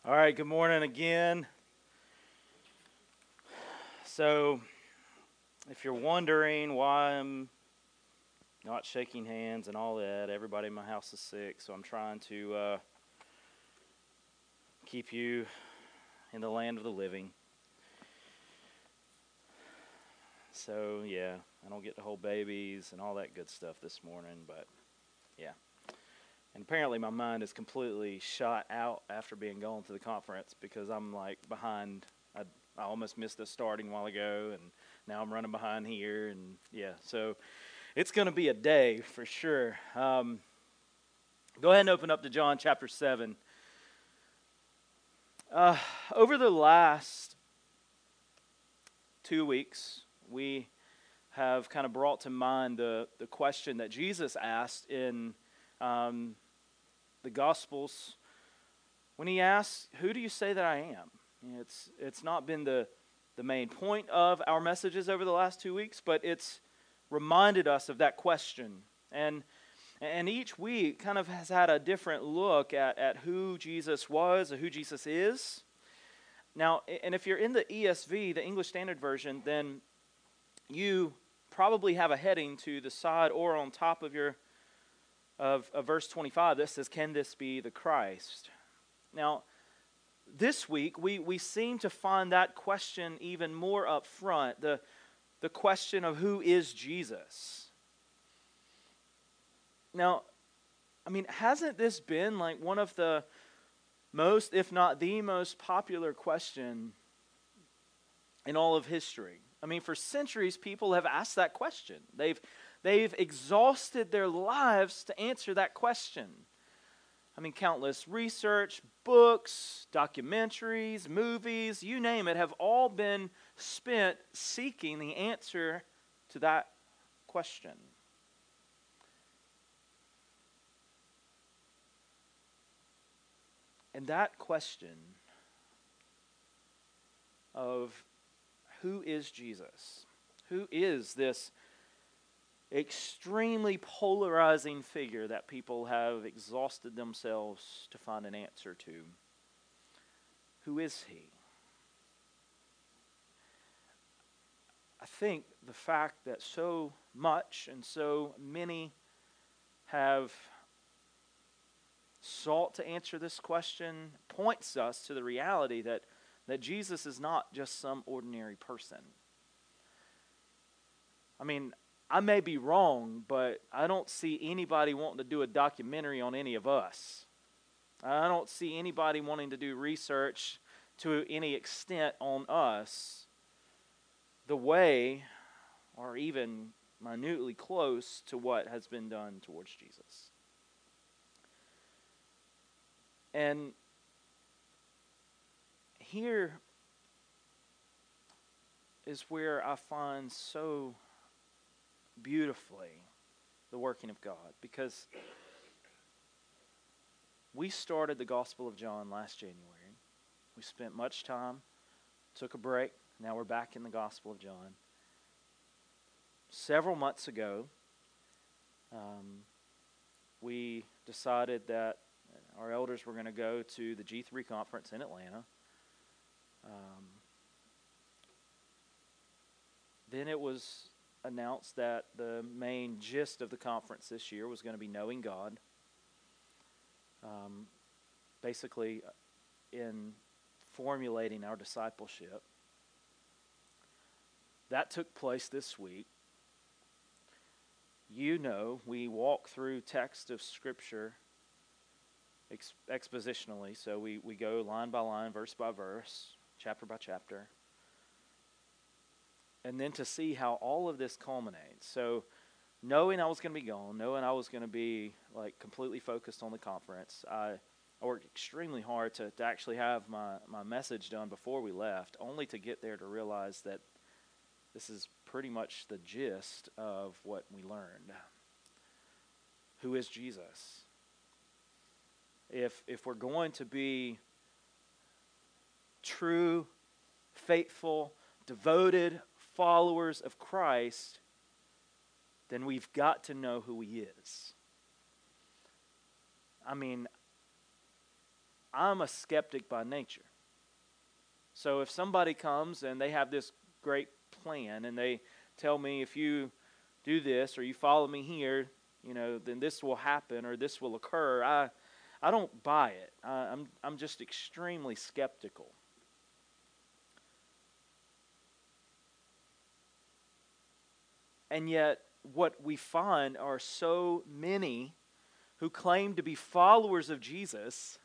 All right, good morning again. So, if you're wondering why I'm not shaking hands and all that, everybody in my house is sick, so I'm trying to keep you in the land of the living. So, yeah, I don't get to hold babies and all that good stuff this morning, but yeah. And apparently, my mind is completely shot out after being gone to the conference because I'm like behind. I almost missed the starting a while ago, and now I'm running behind here, and yeah, so it's going to be a day for sure. Go ahead and open up to John chapter 7. Uh, Over the last 2 weeks, we have kind of brought to mind the question that Jesus asked in the Gospels when he asked, "Who do you say that I am?" It's not been the main point of our messages over the last 2 weeks, but it's reminded us of that question. And each week kind of has had a different look at who Jesus was or who Jesus is. Now, and if you're in the ESV, the English Standard Version, then you probably have a heading to the side or on top of your of verse 25 that says, "Can this be the Christ?" Now, this week we seem to find that question even more up front, the question of who is Jesus. Now, I mean, hasn't this been like one of the most, if not the most popular question in all of history? I mean, for centuries, people have asked that question. They've exhausted their lives to answer that question. I mean, countless research, books, documentaries, movies, you name it, have all been spent seeking the answer to that question. And that question of who is Jesus? Who is this extremely polarizing figure that people have exhausted themselves to find an answer to? Who is he? I think the fact that so much and so many have sought to answer this question points us to the reality that Jesus is not just some ordinary person. I mean, I may be wrong, but I don't see anybody wanting to do a documentary on any of us. I don't see anybody wanting to do research to any extent on us the way or even minutely close to what has been done towards Jesus. And here is where I find so beautifully the working of God, because we started the Gospel of John last January. We spent much time, took a break. Now we're back in the Gospel of John. Several months ago, we decided that our elders were going to go to the G3 conference in Atlanta. Then it was announced that the main gist of the conference this year was going to be knowing God. Basically, in formulating our discipleship. That took place this week. You know, we walk through text of Scripture expositionally, so we go line by line, verse by verse, chapter by chapter. And then to see how all of this culminates. So knowing I was going to be gone, knowing I was going to be like completely focused on the conference, I worked extremely hard to actually have my message done before we left, only to get there to realize that this is pretty much the gist of what we learned. Who is Jesus? If we're going to be true, faithful, devoted followers of Christ, then we've got to know who he is. I mean, I'm a skeptic by nature. So if somebody comes and they have this great plan and they tell me, if you do this or you follow me here, then this will happen or this will occur, I don't buy it. I'm just extremely skeptical. And yet, what we find are so many who claim to be followers of Jesus,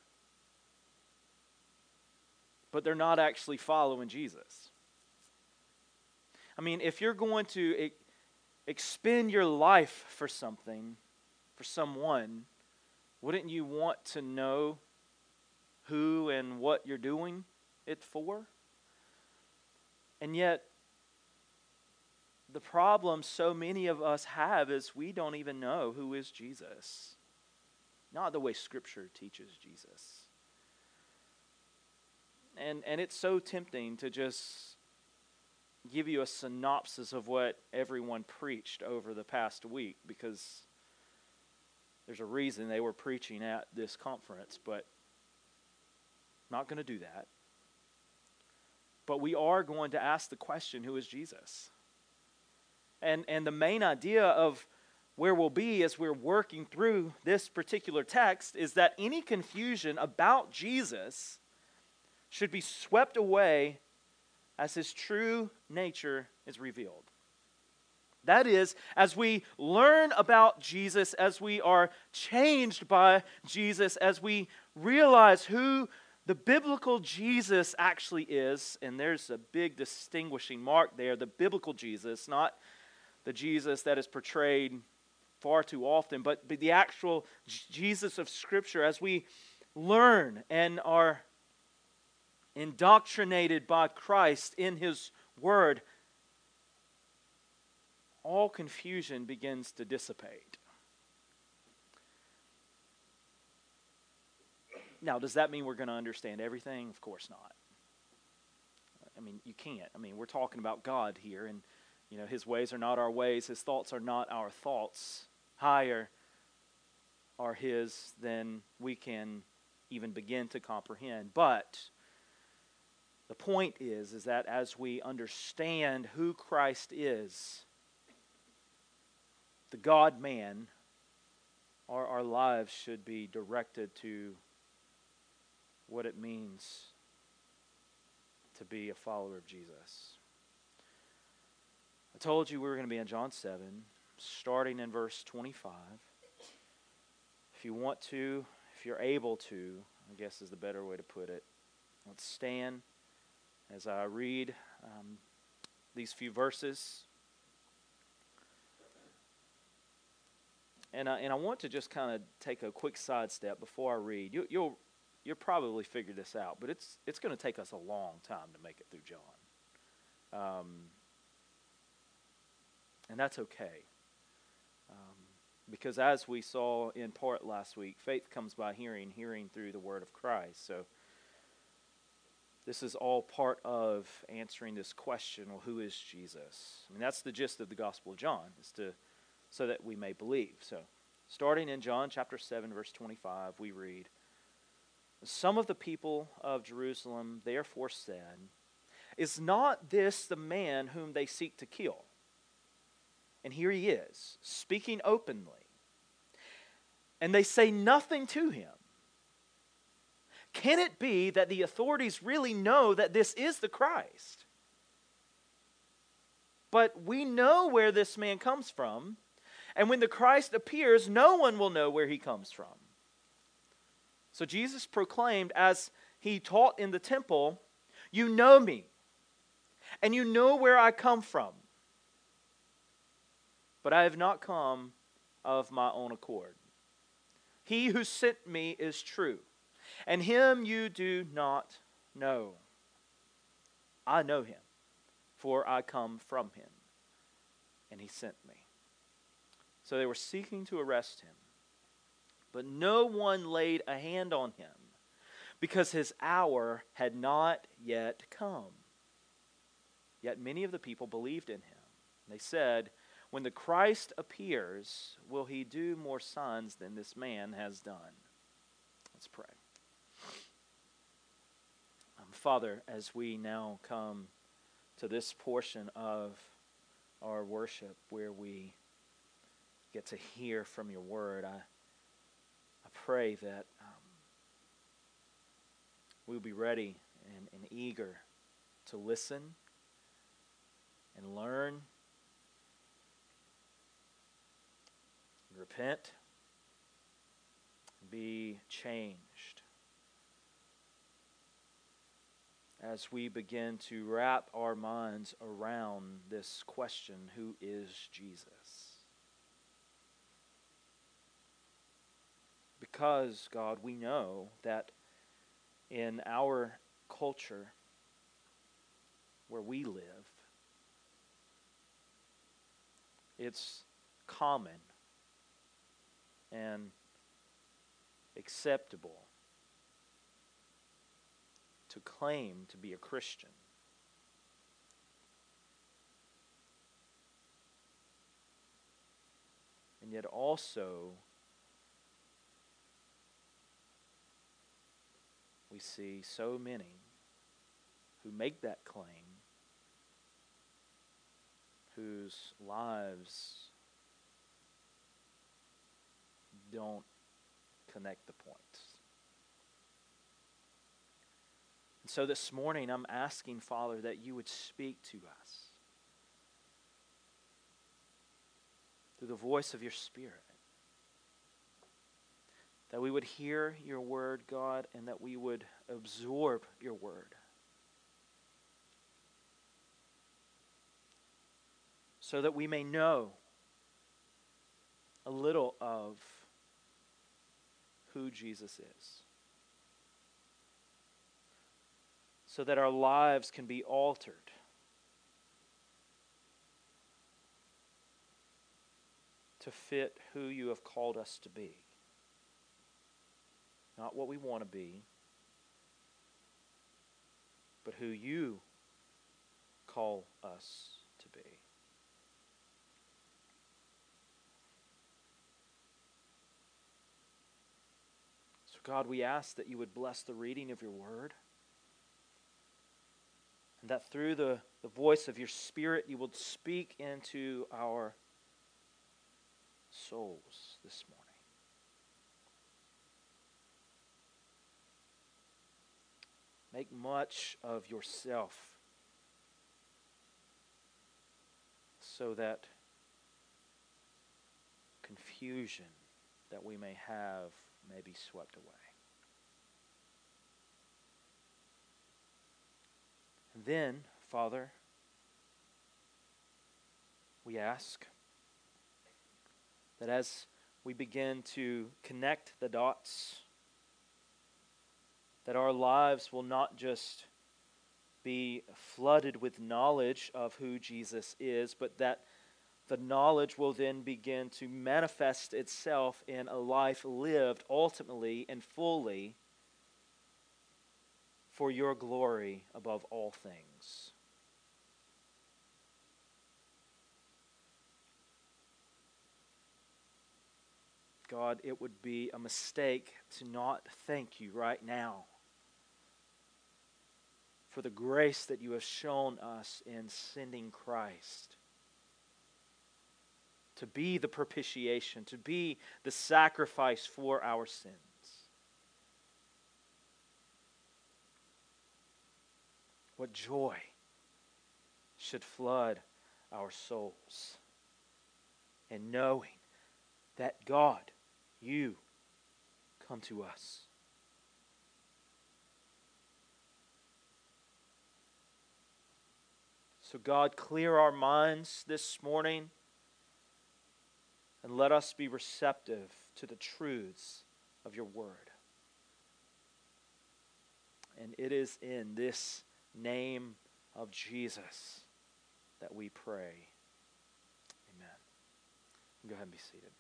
but they're not actually following Jesus. I mean, if you're going to expend your life for something, for someone, wouldn't you want to know who and what you're doing it for? And yet, the problem so many of us have is we don't even know who is Jesus. Not the way Scripture teaches Jesus. And it's so tempting to just give you a synopsis of what everyone preached over the past week, because there's a reason they were preaching at this conference, but I'm not going to do that. But we are going to ask the question, who is Jesus? And the main idea of where we'll be as we're working through this particular text is that any confusion about Jesus should be swept away as his true nature is revealed. That is, as we learn about Jesus, as we are changed by Jesus, as we realize who the biblical Jesus actually is, and there's a big distinguishing mark there, the biblical Jesus, not the Jesus that is portrayed far too often, but the actual Jesus of Scripture, as we learn and are indoctrinated by Christ in His Word, all confusion begins to dissipate. Now, does that mean we're going to understand everything? Of course not. I mean, you can't. I mean, we're talking about God here, and His ways are not our ways. His thoughts are not our thoughts. Higher are His than we can even begin to comprehend. But the point is that as we understand who Christ is, the God-man, our lives should be directed to what it means to be a follower of Jesus. I told you we were going to be in John 7, starting in verse 25. If you want to, if you're able to, I guess is the better way to put it, let's stand as I read these few verses. And I want to just kind of take a quick sidestep before I read. You'll probably figure this out, but it's going to take us a long time to make it through John. And that's okay. Because as we saw in part last week, faith comes by hearing, hearing through the word of Christ. So this is all part of answering this question, well, who is Jesus? I mean, that's the gist of the Gospel of John, so that we may believe. So starting in John chapter 7, verse 25, we read, "Some of the people of Jerusalem therefore said, 'Is not this the man whom they seek to kill?' And here he is, speaking openly. And they say nothing to him. Can it be that the authorities really know that this is the Christ? But we know where this man comes from, and when the Christ appears, no one will know where he comes from." So Jesus proclaimed as he taught in the temple, "You know me, and you know where I come from. But I have not come of my own accord. He who sent me is true, and him you do not know. I know him, for I come from him, and he sent me." So they were seeking to arrest him, but no one laid a hand on him, because his hour had not yet come. Yet many of the people believed in him. They said, "When the Christ appears, will he do more signs than this man has done?" Let's pray. Father, as we now come to this portion of our worship where we get to hear from your word, I pray that we'll be ready and eager to listen and learn, and repent, and be changed as we begin to wrap our minds around this question, who is Jesus? Because, God, we know that in our culture where we live, it's common and acceptable to claim to be a Christian. And yet also, we see so many who make that claim whose lives don't connect the points. And so this morning I'm asking, Father, that you would speak to us through the voice of your Spirit. That we would hear your word, God, and that we would absorb your word. So that we may know a little of who Jesus is. So that our lives can be altered. To fit who you have called us to be. Not what we want to be, but who you call us to be. So God, we ask that you would bless the reading of your word, and that through the voice of your Spirit you would speak into our souls this morning. Make much of yourself so that confusion that we may have may be swept away. And then, Father, we ask that as we begin to connect the dots, that our lives will not just be flooded with knowledge of who Jesus is, but that the knowledge will then begin to manifest itself in a life lived ultimately and fully for your glory above all things. God, it would be a mistake to not thank you right now for the grace that you have shown us in sending Christ to be the propitiation, to be the sacrifice for our sins. What joy should flood our souls in knowing that God, you come to us. So God, clear our minds this morning and let us be receptive to the truths of your word. And it is in this name of Jesus that we pray. Amen. Go ahead and be seated.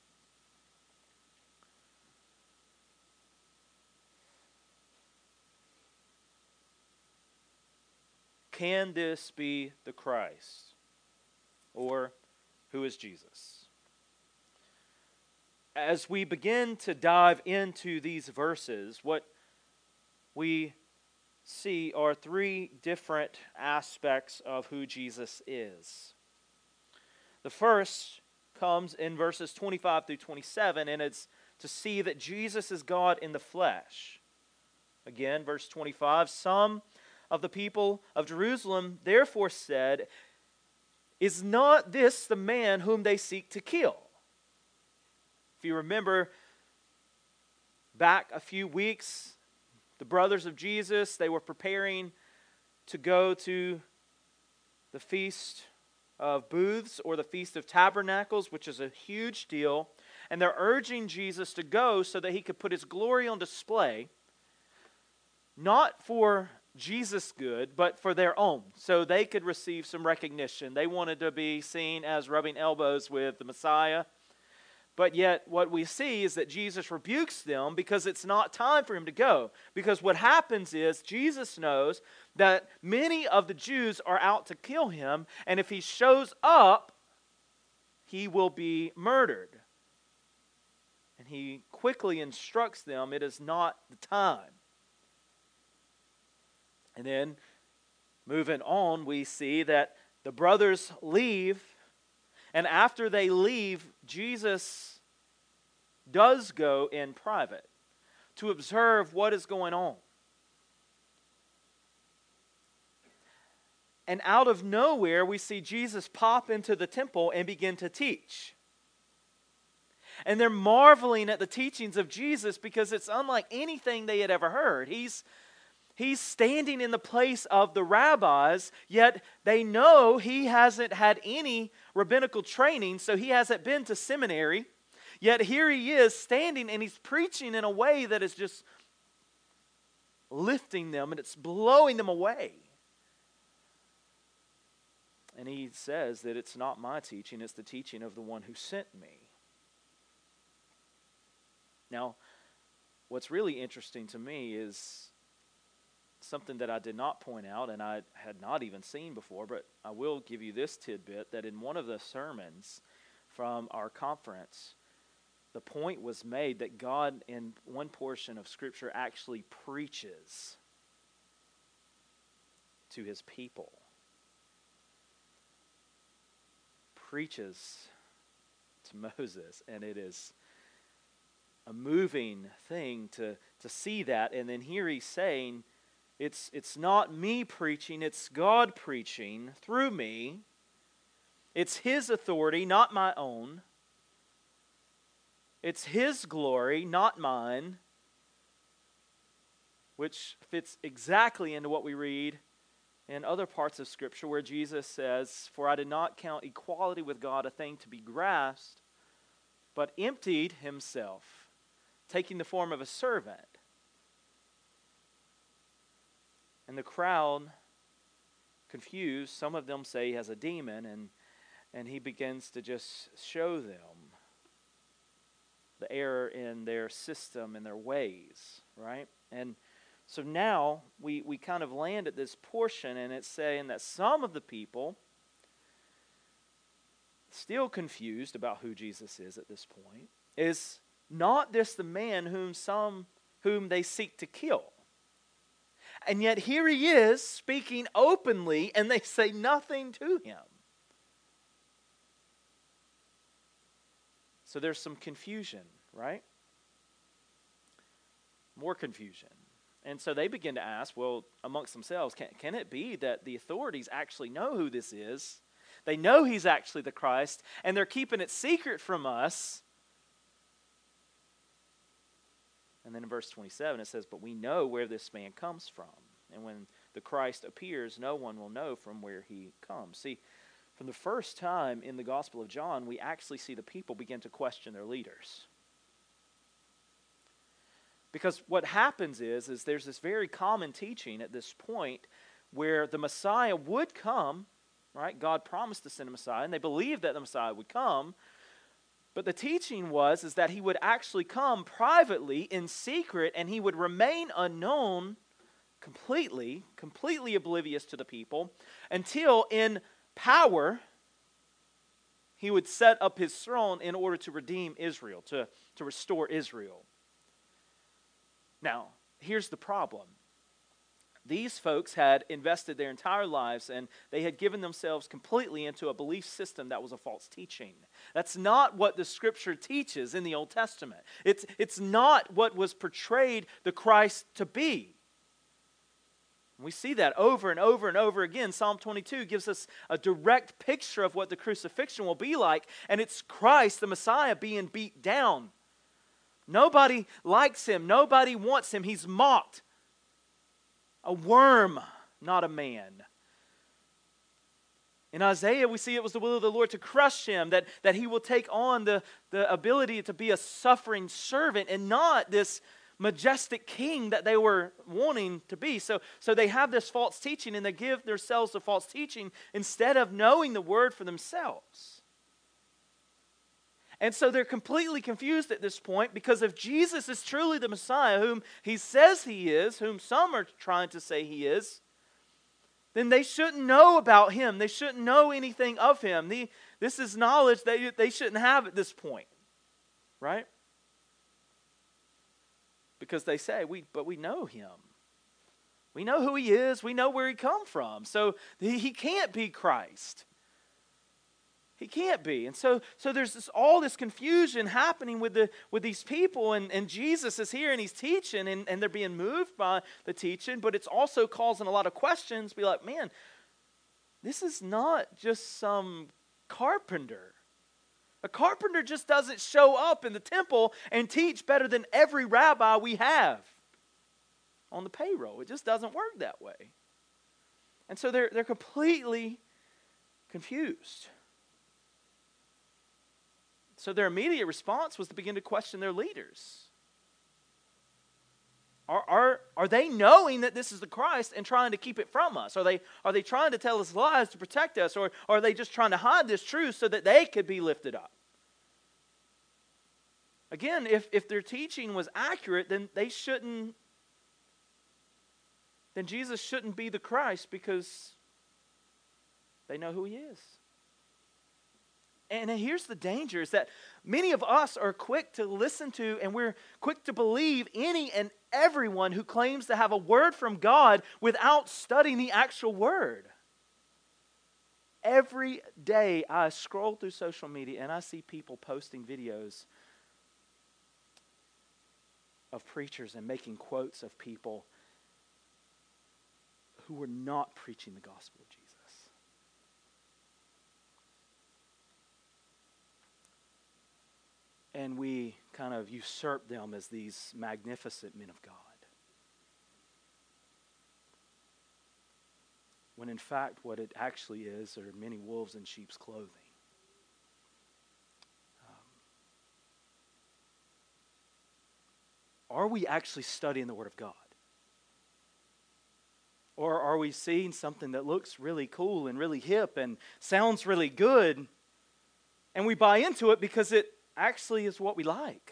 Can this be the Christ? Or who is Jesus? As we begin to dive into these verses, what we see are three different aspects of who Jesus is. The first comes in verses 25 through 27, and it's to see that Jesus is God in the flesh. Again, verse 25, some of the people of Jerusalem therefore said, "Is not this the man whom they seek to kill?" If you remember back a few weeks, the brothers of Jesus, they were preparing to go to the Feast of Booths or the Feast of Tabernacles, which is a huge deal. And they're urging Jesus to go so that he could put his glory on display, not for Jesus' good, but for their own, so they could receive some recognition. They wanted to be seen as rubbing elbows with the Messiah. But yet what we see is that Jesus rebukes them because it's not time for him to go. Because what happens is Jesus knows that many of the Jews are out to kill him, and if he shows up, he will be murdered. And he quickly instructs them it is not the time. And then, moving on, we see that the brothers leave, and after they leave, Jesus does go in private to observe what is going on. And out of nowhere, we see Jesus pop into the temple and begin to teach. And they're marveling at the teachings of Jesus because it's unlike anything they had ever heard. He's standing in the place of the rabbis, yet they know he hasn't had any rabbinical training, so he hasn't been to seminary. Yet here he is standing and he's preaching in a way that is just lifting them and it's blowing them away. And he says that it's not my teaching, it's the teaching of the one who sent me. Now, what's really interesting to me is something that I did not point out and I had not even seen before, but I will give you this tidbit that in one of the sermons from our conference, the point was made that God in one portion of Scripture actually preaches to his people. Preaches to Moses, and it is a moving thing to see that. And then here he's saying, it's not me preaching, it's God preaching through me. It's his authority, not my own. It's his glory, not mine, which fits exactly into what we read in other parts of Scripture where Jesus says, "For I did not count equality with God a thing to be grasped, but emptied himself, taking the form of a servant." And the crowd, confused, some of them say he has a demon, and he begins to just show them the error in their system and their ways, right? And so now we kind of land at this portion, and it's saying that some of the people, still confused about who Jesus is at this point, is not this the man whom they seek to kill. And yet here he is speaking openly, and they say nothing to him. So there's some confusion, right? More confusion. And so they begin to ask, well, amongst themselves, can it be that the authorities actually know who this is? They know he's actually the Christ, and they're keeping it secret from us. And then in verse 27 it says, "But we know where this man comes from. And when the Christ appears, no one will know from where he comes." See, from the first time in the Gospel of John, we actually see the people begin to question their leaders. Because what happens is there's this very common teaching at this point where the Messiah would come, right? God promised to send a Messiah, and they believed that the Messiah would come. But the teaching was that he would actually come privately, in secret, and he would remain unknown, completely oblivious to the people, until in power he would set up his throne in order to redeem Israel, to restore Israel. Now, here's the problem. These folks had invested their entire lives and they had given themselves completely into a belief system that was a false teaching. That's not what the Scripture teaches in the Old Testament. It's not what was portrayed the Christ to be. We see that over and over and over again. Psalm 22 gives us a direct picture of what the crucifixion will be like, and it's Christ, the Messiah, being beat down. Nobody likes him. Nobody wants him. He's mocked. A worm, not a man. In Isaiah, we see it was the will of the Lord to crush him, that he will take on the ability to be a suffering servant and not this majestic king that they were wanting to be. So they have this false teaching and they give themselves the false teaching instead of knowing the word for themselves. And so they're completely confused at this point, because if Jesus is truly the Messiah, whom he says he is, whom some are trying to say he is, then they shouldn't know about him. They shouldn't know anything of him. This is knowledge that they shouldn't have at this point, right? Because they say, but we know him. We know who he is. We know where he come from. So he can't be Christ. He can't be. And so there's all this confusion happening with these people, and Jesus is here and he's teaching, and they're being moved by the teaching, but it's also causing a lot of questions. Be like, man, this is not just some carpenter. A carpenter just doesn't show up in the temple and teach better than every rabbi we have on the payroll. It just doesn't work that way. And so they're completely confused. So their immediate response was to begin to question their leaders. Are they knowing that this is the Christ and trying to keep it from us? Are they trying to tell us lies to protect us? Or are they just trying to hide this truth so that they could be lifted up? Again, if their teaching was accurate, then Jesus shouldn't be the Christ, because they know who he is. And here's the danger, is that many of us are quick to listen to and we're quick to believe any and everyone who claims to have a word from God without studying the actual word. Every day I scroll through social media and I see people posting videos of preachers and making quotes of people who were not preaching the gospel of Jesus. And we kind of usurp them as these magnificent men of God. When in fact what it actually is are many wolves in sheep's clothing. Are we actually studying the Word of God? Or are we seeing something that looks really cool and really hip and sounds really good, and we buy into it because it actually is what we like?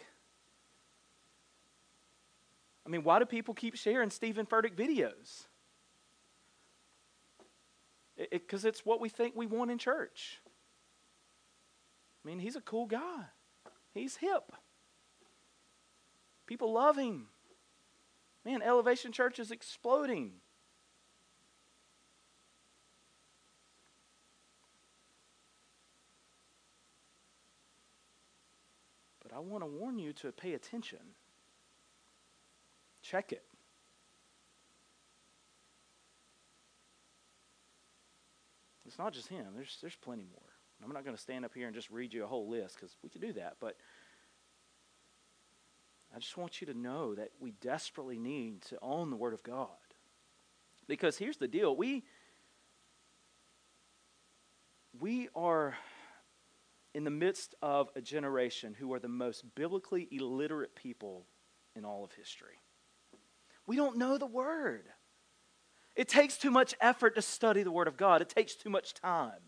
I mean, why do people keep sharing Stephen Furtick videos? Because it's what we think we want in church. I mean, he's a cool guy. He's hip. People love him. Man, Elevation Church is exploding. But I want to warn you to pay attention. Check it. It's not just him. There's plenty more. I'm not going to stand up here and just read you a whole list, because we could do that. But I just want you to know that we desperately need to own the Word of God. Because here's the deal. We are in the midst of a generation who are the most biblically illiterate people in all of history. We don't know the Word. It takes too much effort to study the Word of God. It takes too much time.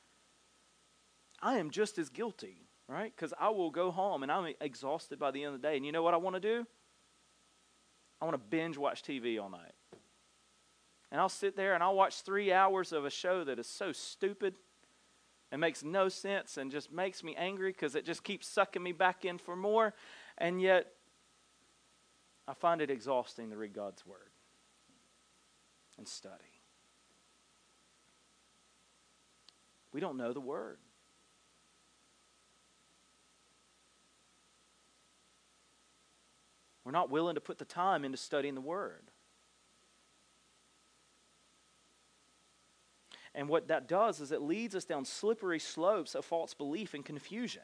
I am just as guilty, right? Because I will go home and I'm exhausted by the end of the day. And you know what I want to do? I want to binge watch TV all night. And I'll sit there and I'll watch 3 hours of a show that is so stupid and makes no sense and just makes me angry because it just keeps sucking me back in for more. And yet, I find it exhausting to read God's Word. and study. We don't know the Word. We're not willing to put the time into studying the Word. And what that does is it leads us down slippery slopes of false belief and confusion.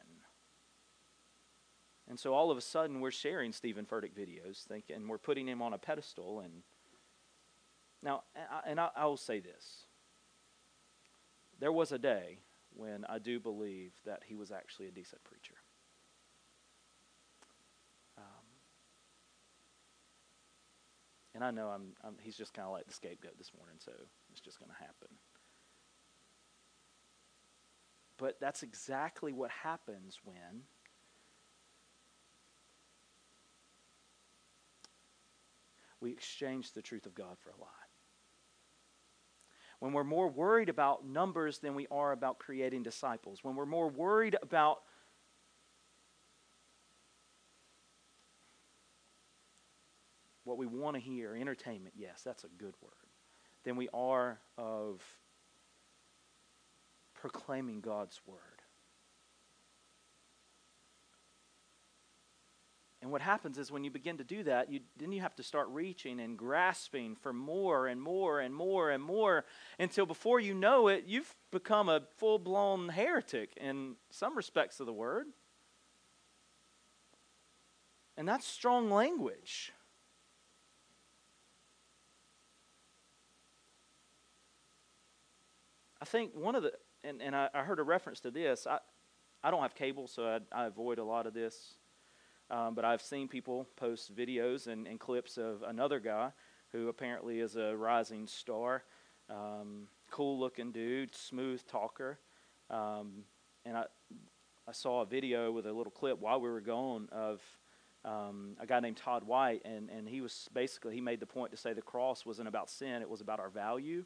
And so all of a sudden we're sharing Stephen Furtick videos, and we're putting him on a pedestal. And now, I will say this. There was a day when I do believe that he was actually a decent preacher. And I know he's just kind of like the scapegoat this morning, so it's just going to happen. But that's exactly what happens when we exchange the truth of God for a lie. When we're more worried about numbers than we are about creating disciples. When we're more worried about what we want to hear, entertainment, yes, that's a good word, than we are of proclaiming God's word. And what happens is when you begin to do that, then you have to start reaching and grasping for more and more and more and more until before you know it, you've become a full-blown heretic in some respects of the word. And that's strong language. I think one of the, and I heard a reference to this. I don't have cable, so I avoid a lot of this. But I've seen people post videos and clips of another guy who apparently is a rising star, cool-looking dude, smooth talker. And I saw a video with a little clip while we were gone of a guy named Todd White, and he made the point to say the cross wasn't about sin, it was about our value.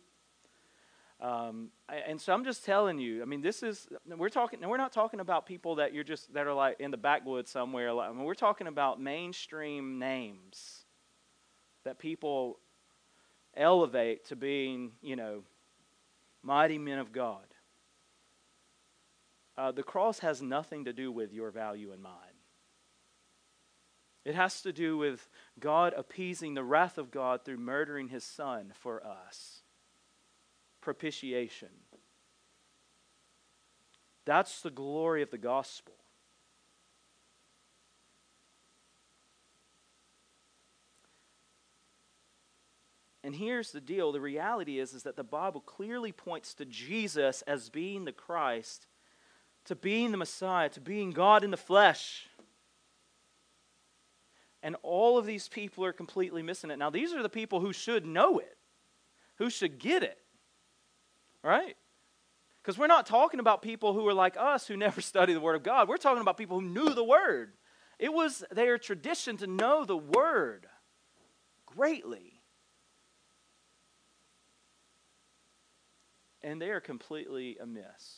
And so I'm just telling you, I mean, we're not talking about people that are like in the backwoods somewhere. We're talking about mainstream names that people elevate to being, mighty men of God. The cross has nothing to do with your value and mine. It has to do with God appeasing the wrath of God through murdering His Son for us. Propitiation. That's the glory of the gospel. And here's the deal. The reality is that the Bible clearly points to Jesus as being the Christ, to being the Messiah, to being God in the flesh. And all of these people are completely missing it. Now, these are the people who should know it, who should get it. Right? Because we're not talking about people who are like us who never study the Word of God. We're talking about people who knew the Word. It was their tradition to know the Word greatly. And they are completely amiss.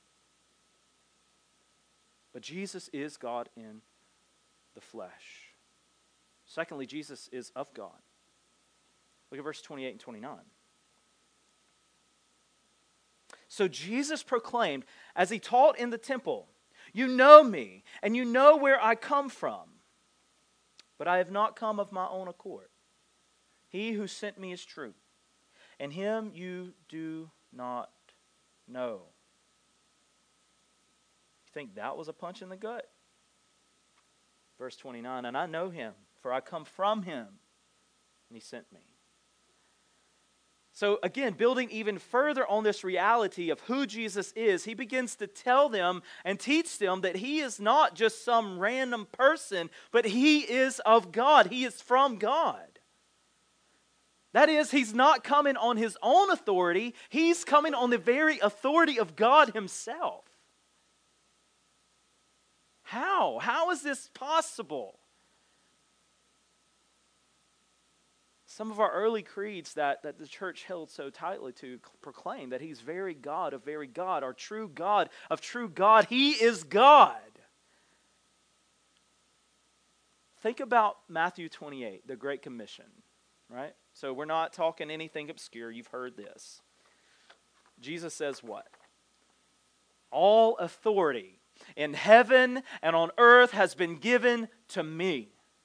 But Jesus is God in the flesh. Secondly, Jesus is of God. Look at verse 28 and 29. So Jesus proclaimed, as He taught in the temple, "You know me, and you know where I come from. But I have not come of my own accord. He who sent me is true, and Him you do not know." You think that was a punch in the gut? Verse 29, "And I know Him, for I come from Him, and He sent me." So again, building even further on this reality of who Jesus is, He begins to tell them and teach them that He is not just some random person, but He is of God. He is from God. That is, He's not coming on His own authority. He's coming on the very authority of God Himself. How? How is this possible? Some of our early creeds that the church held so tightly to proclaim that He's very God of very God, our true God of true God. He is God. Think about Matthew 28, the Great Commission, right? So we're not talking anything obscure. You've heard this. Jesus says what? All authority in heaven and on earth has been given to me.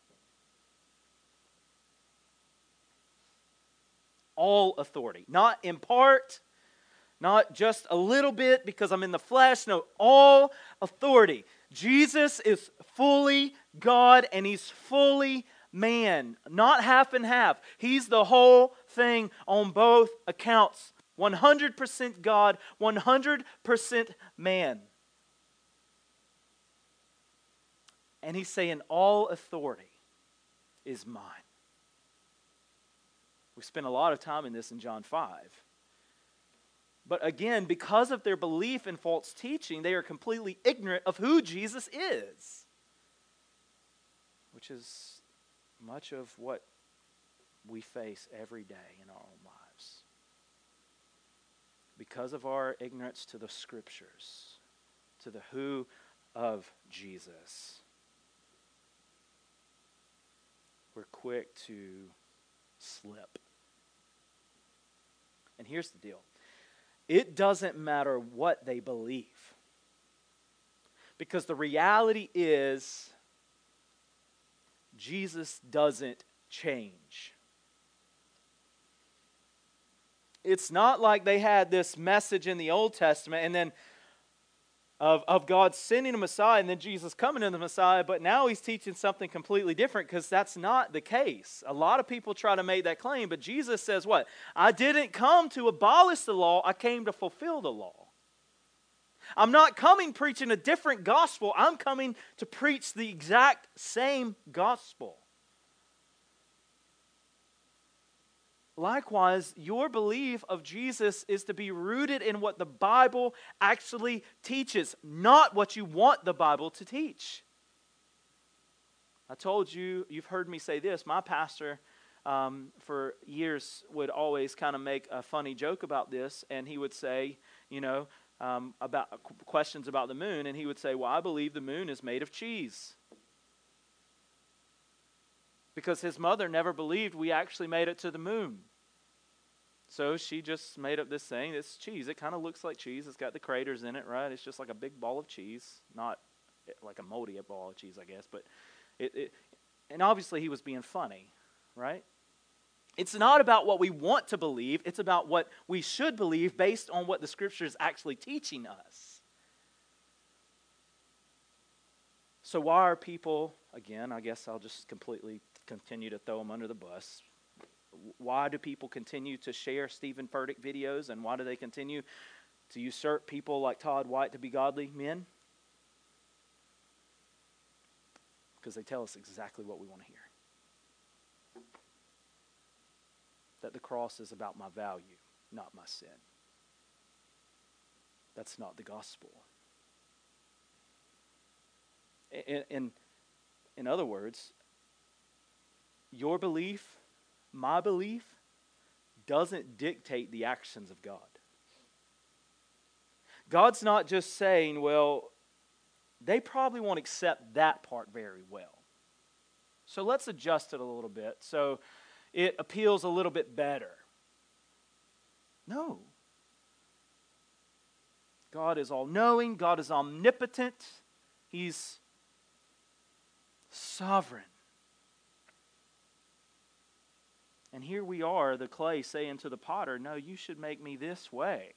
All authority. Not in part, not just a little bit because I'm in the flesh. No, all authority. Jesus is fully God and He's fully man. Not half and half. He's the whole thing on both accounts. 100% God, 100% man. And He's saying all authority is mine. We spent a lot of time in this in John 5. But again, because of their belief in false teaching, they are completely ignorant of who Jesus is. Which is much of what we face every day in our own lives. Because of our ignorance to the Scriptures, to the who of Jesus, we're quick to slip. And here's the deal. It doesn't matter what they believe. Because the reality is, Jesus doesn't change. It's not like they had this message in the Old Testament and then of God sending a Messiah and then Jesus coming in the Messiah, but now He's teaching something completely different, because that's not the case. A lot of people try to make that claim, but Jesus says what? I didn't come to abolish the law, I came to fulfill the law. I'm not coming preaching a different gospel, I'm coming to preach the exact same gospel. Likewise, your belief of Jesus is to be rooted in what the Bible actually teaches, not what you want the Bible to teach. I told you, you've heard me say this, my pastor for years would always kind of make a funny joke about this, and he would say, about questions about the moon, and he would say, well, I believe the moon is made of cheese. Because his mother never believed we actually made it to the moon. So she just made up this thing. It's cheese. It kind of looks like cheese. It's got the craters in it, right? It's just like a big ball of cheese. Not like a moldy ball of cheese, I guess. But and obviously he was being funny, right? It's not about what we want to believe. It's about what we should believe based on what the Scripture is actually teaching us. So why are people, again, I guess I'll just completely continue to throw them under the bus. Why do people continue to share Stephen Furtick videos, and why do they continue to usurp people like Todd White to be godly men? Because they tell us exactly what we want to hear. That the cross is about my value, not my sin. That's not the gospel. In other words, your belief, my belief, doesn't dictate the actions of God. God's not just saying, well, they probably won't accept that part very well. So let's adjust it a little bit so it appeals a little bit better. No. God is all-knowing. God is omnipotent. He's sovereign. And here we are, the clay, saying to the potter, no, you should make me this way.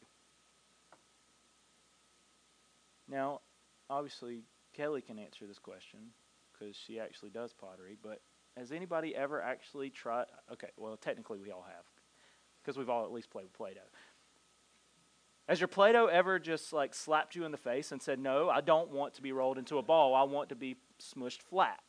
Now, obviously, Kelly can answer this question because she actually does pottery, but has anybody ever actually tried? Okay, well, technically we all have, because we've all at least played with Play-Doh. Has your Play-Doh ever just like slapped you in the face and said, no, I don't want to be rolled into a ball, I want to be smushed flat?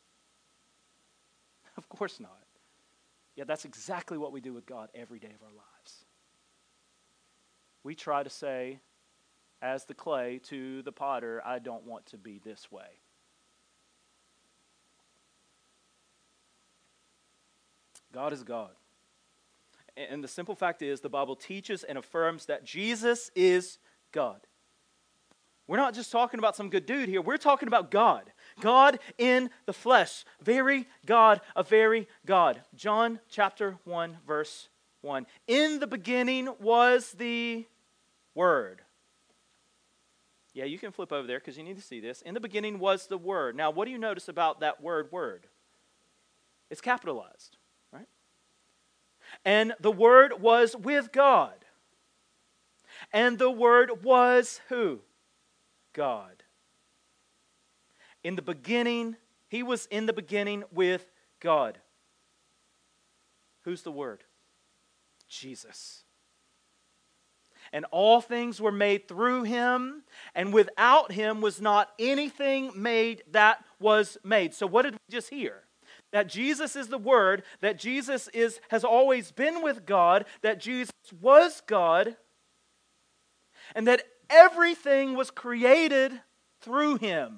Of course not. Yeah, that's exactly what we do with God every day of our lives. We try to say, as the clay to the potter, I don't want to be this way. God is God. And the simple fact is, the Bible teaches and affirms that Jesus is God. We're not just talking about some good dude here. We're talking about God. God in the flesh. Very God, a very God. John chapter 1, verse 1. In the beginning was the Word. Yeah, you can flip over there because you need to see this. In the beginning was the Word. Now, what do you notice about that word? It's capitalized, right? And the Word was with God. And the Word was who? God. In the beginning, He was in the beginning with God. Who's the Word? Jesus. And all things were made through Him, and without Him was not anything made that was made. So what did we just hear? That Jesus is the Word, that Jesus has always been with God, that Jesus was God, and that everything was created through Him.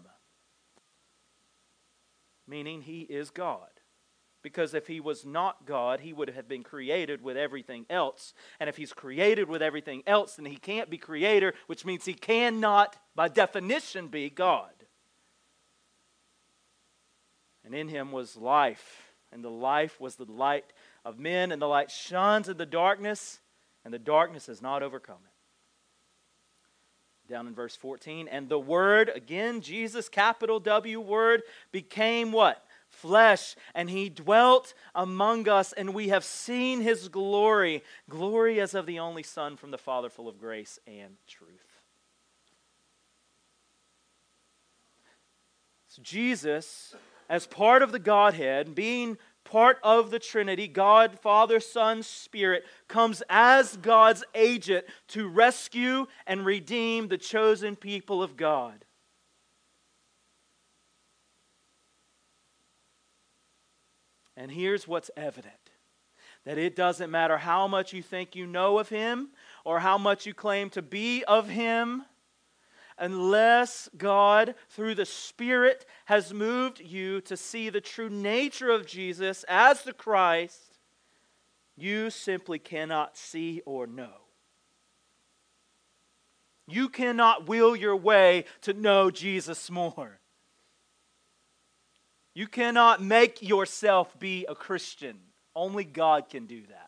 Meaning He is God. Because if He was not God, He would have been created with everything else. And if He's created with everything else, then He can't be Creator, which means He cannot, by definition, be God. And in Him was life, and the life was the light of men, and the light shines in the darkness, and the darkness has not overcome it. Down in verse 14, and the Word, again, Jesus, capital W Word, became what? Flesh, and He dwelt among us, and we have seen His glory, glory as of the only Son from the Father, full of grace and truth. So Jesus, as part of the Godhead, being part of the Trinity, God, Father, Son, Spirit, comes as God's agent to rescue and redeem the chosen people of God. And here's what's evident. That it doesn't matter how much you think you know of Him or how much you claim to be of Him, unless God, through the Spirit, has moved you to see the true nature of Jesus as the Christ, you simply cannot see or know. You cannot will your way to know Jesus more. You cannot make yourself be a Christian. Only God can do that.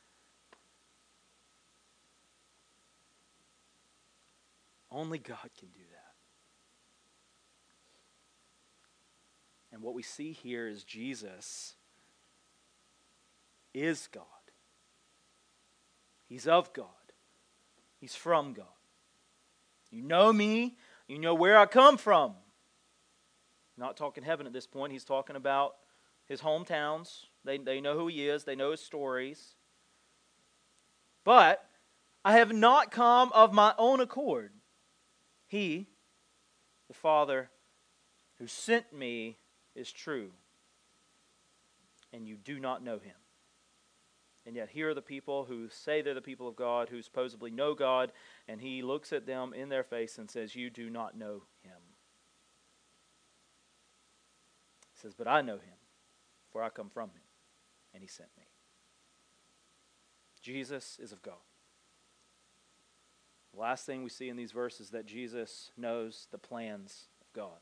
Only God can do that. And what we see here is Jesus is God. He's of God. He's from God. You know me. You know where I come from. Not talking heaven at this point. He's talking about His hometowns. They know who He is. They know His stories. But I have not come of my own accord. He, the Father who sent me, is true. And you do not know Him. And yet here are the people who say they're the people of God, who supposedly know God, and He looks at them in their face and says, you do not know Him. He says, but I know Him, for I come from Him, and He sent me. Jesus is of God. The last thing we see in these verses is that Jesus knows the plans of God.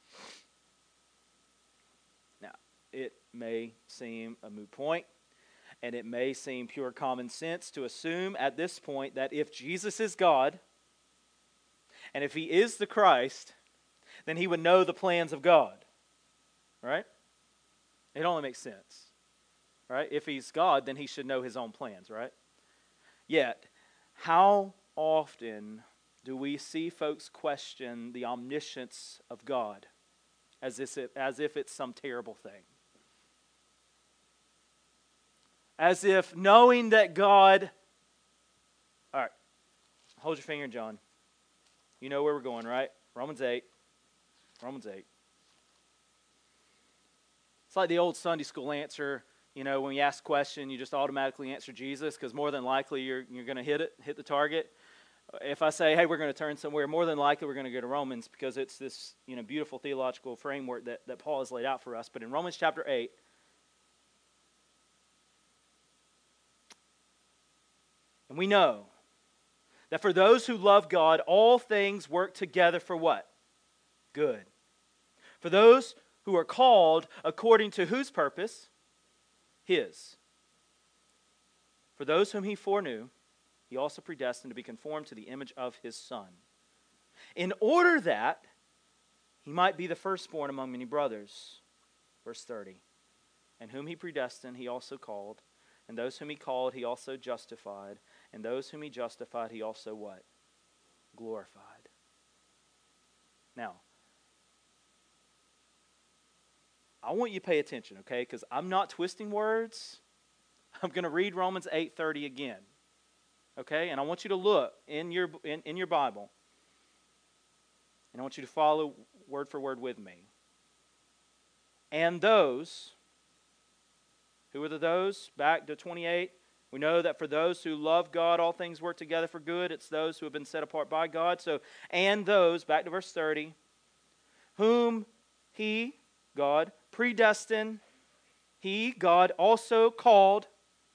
Now, it may seem a moot point, and it may seem pure common sense to assume at this point that if Jesus is God, and if He is the Christ, then He would know the plans of God. Right? It only makes sense. Right? If He's God, then He should know His own plans, right? Yet, how often do we see folks question the omniscience of God as if it's some terrible thing? As if knowing that God... All right, hold your finger, John. You know where we're going, right? Romans 8. Romans 8. It's like the old Sunday school answer, when you ask a question, you just automatically answer Jesus, because more than likely you're going to hit the target. If I say, hey, we're going to turn somewhere, more than likely we're going to go to Romans, because it's this beautiful theological framework that Paul has laid out for us. But in Romans chapter 8, and we know that for those who love God, all things work together for what? Good. For those who are called according to whose purpose? His. For those whom he foreknew, he also predestined to be conformed to the image of his Son, in order that he might be the firstborn among many brothers. Verse 30. And whom he predestined, he also called. And those whom he called, he also justified. And those whom he justified, he also what? Glorified. Now, I want you to pay attention, okay? Because I'm not twisting words. I'm going to read Romans 8:30 again. Okay? And I want you to look in your Bible. And I want you to follow word for word with me. And those, who are the those? Back to 28. We know that for those who love God, all things work together for good. It's those who have been set apart by God. So, and those, back to verse 30, whom he, God, predestined, he, God, also called.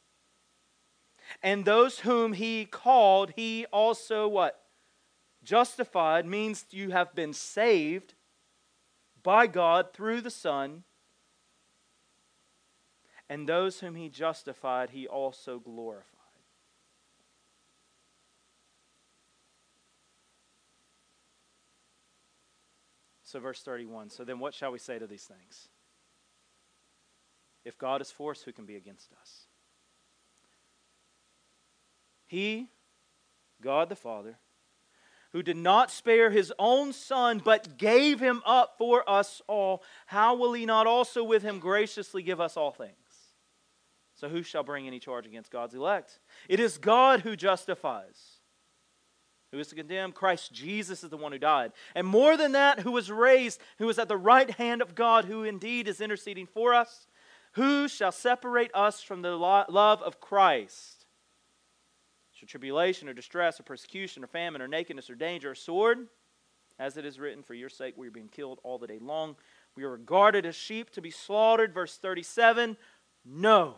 And those whom he called, he also what? Justified, means you have been saved by God through the Son. And those whom he justified, he also glorified. So verse 31, so then what shall we say to these things? If God is for us, who can be against us? He, God the Father, who did not spare his own Son, but gave him up for us all, how will he not also with him graciously give us all things? So who shall bring any charge against God's elect? It is God who justifies. Who is to condemn? Christ Jesus is the one who died. And more than that, who was raised, who is at the right hand of God, who indeed is interceding for us. Who shall separate us from the love of Christ? Shall tribulation or distress or persecution or famine or nakedness or danger or sword? As it is written, for your sake we are being killed all the day long. We are regarded as sheep to be slaughtered. Verse 37, no.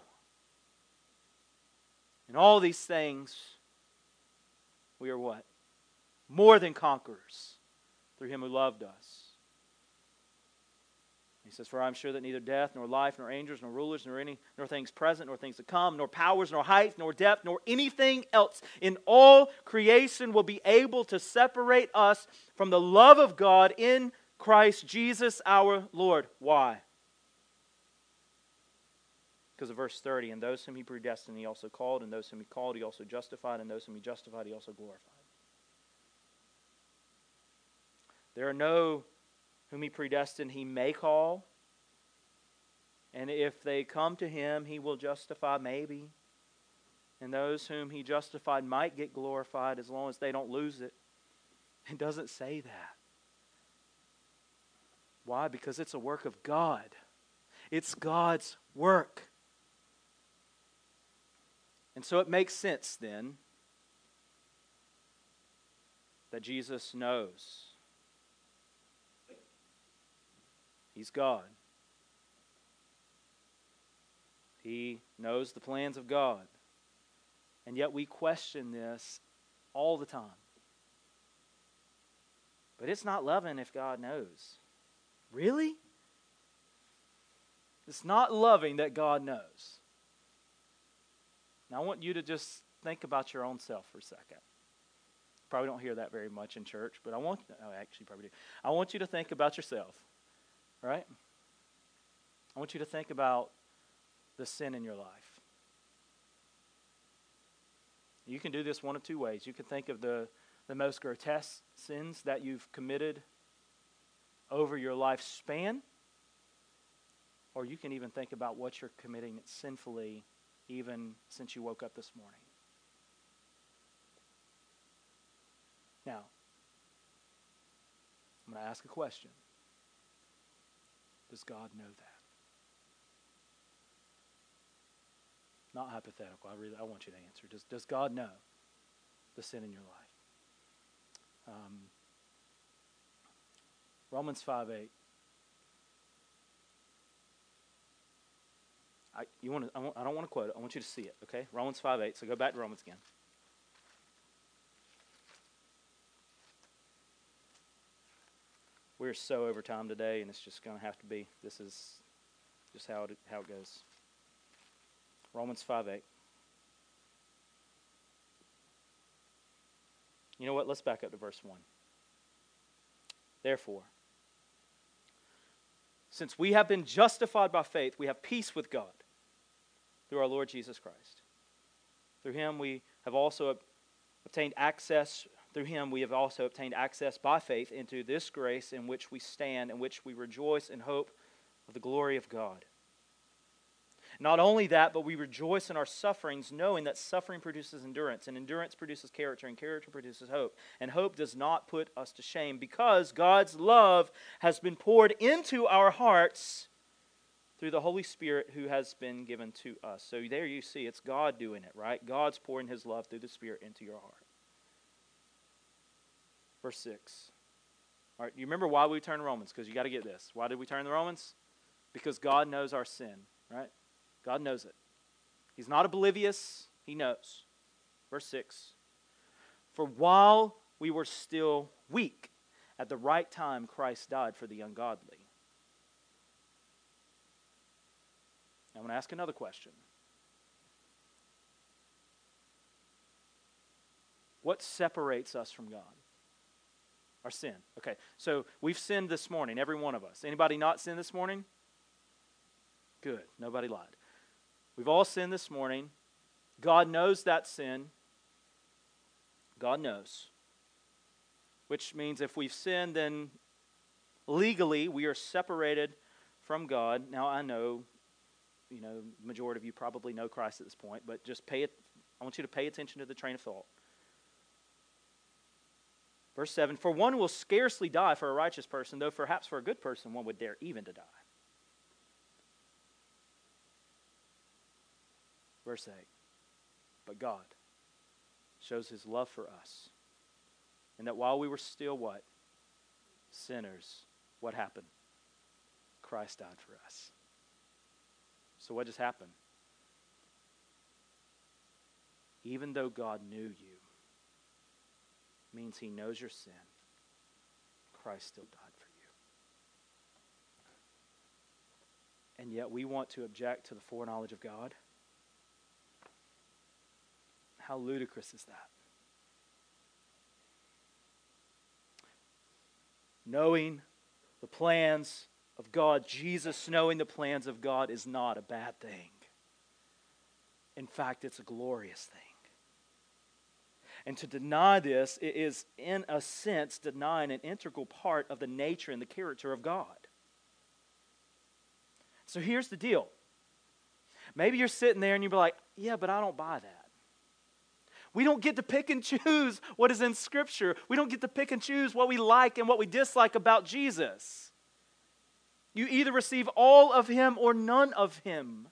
In all these things, we are what? More than conquerors through him who loved us. He says, for I am sure that neither death, nor life, nor angels, nor rulers, nor things present, nor things to come, nor powers, nor height, nor depth, nor anything else in all creation will be able to separate us from the love of God in Christ Jesus our Lord. Why? Because of verse 30, and those whom he predestined he also called, and those whom he called he also justified, and those whom he justified he also glorified. There are no whom he predestined he may call, and if they come to him he will justify maybe, and those whom he justified might get glorified as long as they don't lose it. It doesn't say that. Why? Because it's a work of God. It's God's work. And so it makes sense then that Jesus knows. He's God. He knows the plans of God. And yet we question this all the time. But it's not loving if God knows. Really? It's not loving that God knows. Now I want you to just think about your own self for a second. Probably don't hear that very much in church, but actually probably do. I want you to think about yourself, right? I want you to think about the sin in your life. You can do this one of two ways. You can think of the most grotesque sins that you've committed over your lifespan, or you can even think about what you're committing sinfully even since you woke up this morning. Now, I'm going to ask a question. Does God know that? Not hypothetical. I want you to answer. Does God know the sin in your life? Romans 5:8. I don't want to quote it. I want you to see it, okay? Romans 5:8. So go back to Romans again. We're so over time today, and it's just going to have to be. This is just how it goes. Romans 5:8. You know what? Let's back up to verse 1. Therefore, since we have been justified by faith, we have peace with God through our Lord Jesus Christ. Through him we have also obtained access. Through him we have also obtained access by faith into this grace in which we stand, in which we rejoice in hope of the glory of God. Not only that, but we rejoice in our sufferings, knowing that suffering produces endurance, and endurance produces character, and character produces hope. And hope does not put us to shame, because God's love has been poured into our hearts through the Holy Spirit who has been given to us. So there you see, it's God doing it, right? God's pouring his love through the Spirit into your heart. Verse 6. All right, you remember why we turn to Romans? Because you got to get this. Why did we turn to Romans? Because God knows our sin, right? God knows it. He's not oblivious. He knows. Verse 6. For while we were still weak, at the right time Christ died for the ungodly. I'm going to ask another question. What separates us from God? Our sin. Okay, so we've sinned this morning, every one of us. Anybody not sinned this morning? Good, nobody lied. We've all sinned this morning. God knows that sin. God knows. Which means if we've sinned, then legally we are separated from God. Now I know, the majority of you probably know Christ at this point, but just I want you to pay attention to the train of thought. Verse 7, for one will scarcely die for a righteous person, though perhaps for a good person one would dare even to die. Verse 8, but God shows his love for us, and that while we were still what? Sinners, what happened? Christ died for us. So what just happened? Even though God knew you, means he knows your sin, Christ still died for you. And yet we want to object to the foreknowledge of God. How ludicrous is that? Knowing the plans of God, Jesus knowing the plans of God is not a bad thing. In fact, it's a glorious thing. And to deny this is, in a sense, denying an integral part of the nature and the character of God. So here's the deal. Maybe you're sitting there and you'll be like, yeah, but I don't buy that. We don't get to pick and choose what is in Scripture. We don't get to pick and choose what we like and what we dislike about Jesus. You either receive all of him or none of him.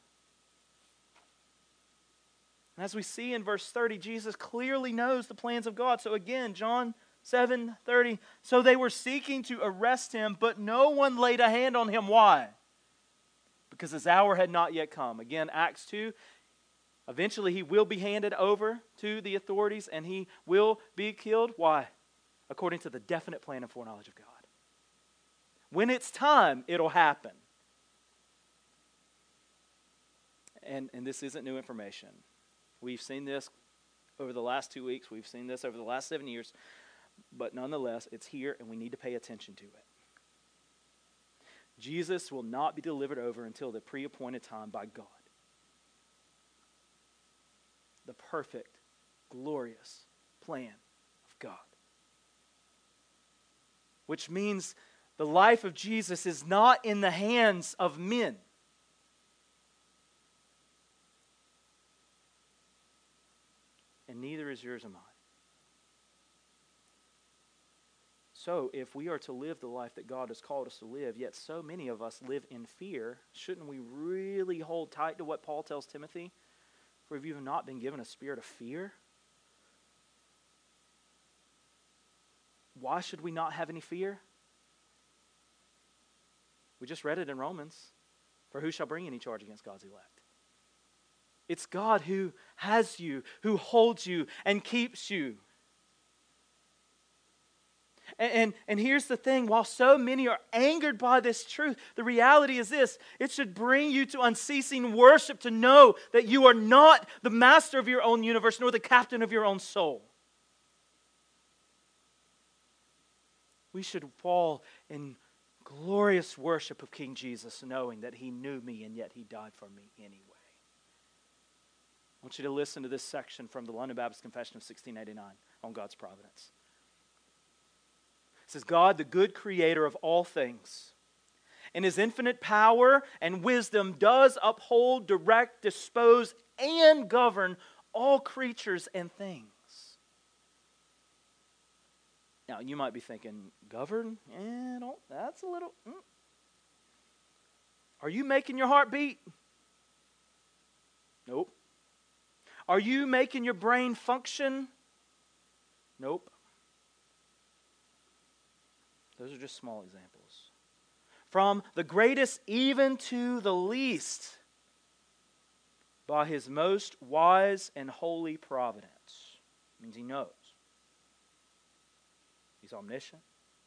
And as we see in verse 30, Jesus clearly knows the plans of God. So again, John 7:30, so they were seeking to arrest him, but no one laid a hand on him. Why? Because his hour had not yet come. Again, Acts 2, eventually he will be handed over to the authorities and he will be killed. Why? According to the definite plan and foreknowledge of God. When it's time, it'll happen. And this isn't new information. We've seen this over the last 2 weeks. We've seen this over the last 7 years. But nonetheless, it's here and we need to pay attention to it. Jesus will not be delivered over until the pre-appointed time by God. The perfect, glorious plan of God. Which means the life of Jesus is not in the hands of men. And neither is yours or mine. So, if we are to live the life that God has called us to live, yet so many of us live in fear, shouldn't we really hold tight to what Paul tells Timothy? For have you not been given a spirit of fear? Why should we not have any fear? We just read it in Romans. For who shall bring any charge against God's elect? It's God who has you, who holds you and keeps you. And here's the thing, while so many are angered by this truth, the reality is this: it should bring you to unceasing worship to know that you are not the master of your own universe, nor the captain of your own soul. We should fall in glorious worship of King Jesus, knowing that He knew me and yet He died for me anyway. I want you to listen to this section from the London Baptist Confession of 1689 on God's providence. It says, God, the good creator of all things, in His infinite power and wisdom, does uphold, direct, dispose, and govern all creatures and things. Now, you might be thinking, govern? That's a little... Are you making your heart beat? Nope. Are you making your brain function? Nope. Those are just small examples. From the greatest even to the least, by His most wise and holy providence. It means He knows. He's omniscient.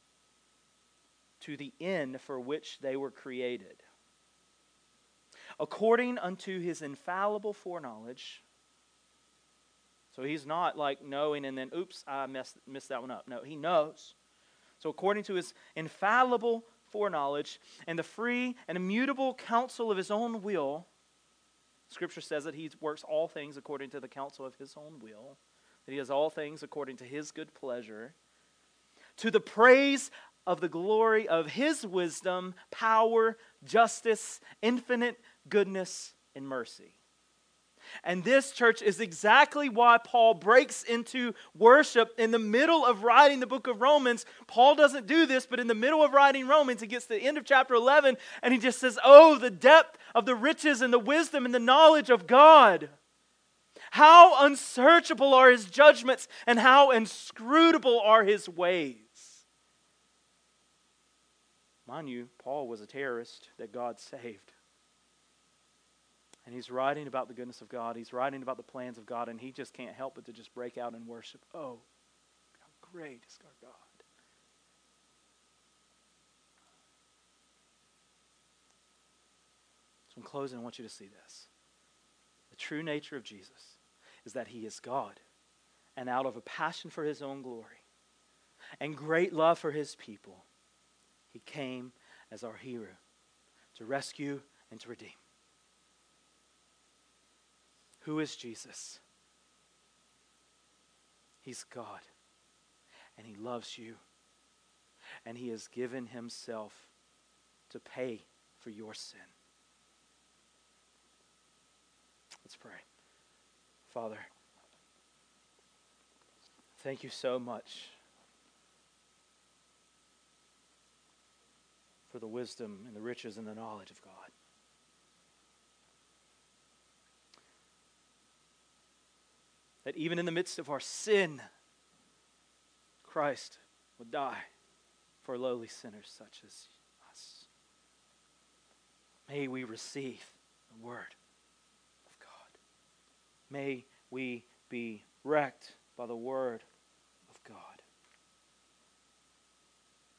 To the end for which they were created. According unto His infallible foreknowledge. So He's not like knowing and then, oops, I messed that one up. No, He knows. So according to His infallible foreknowledge and the free and immutable counsel of His own will, Scripture says that He works all things according to the counsel of His own will, that He does all things according to His good pleasure, to the praise of the glory of His wisdom, power, justice, infinite goodness, and mercy. And this, church, is exactly why Paul breaks into worship in the middle of writing the book of Romans. Paul doesn't do this, but in the middle of writing Romans, he gets to the end of chapter 11, and he just says, oh, the depth of the riches and the wisdom and the knowledge of God. How unsearchable are His judgments, and how inscrutable are His ways. Mind you, Paul was a terrorist that God saved. And he's writing about the goodness of God. He's writing about the plans of God. And he just can't help but to just break out in worship. Oh, how great is our God. So in closing, I want you to see this. The true nature of Jesus is that He is God. And out of a passion for His own glory and great love for His people, He came as our hero to rescue and to redeem. Who is Jesus? He's God. And He loves you. And He has given Himself to pay for your sin. Let's pray. Father, thank You so much for the wisdom and the riches and the knowledge of God. That even in the midst of our sin, Christ would die for lowly sinners such as us. May we receive the Word of God. May we be wrecked by the Word of God.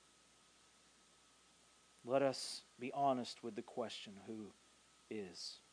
Let us be honest with the question, who is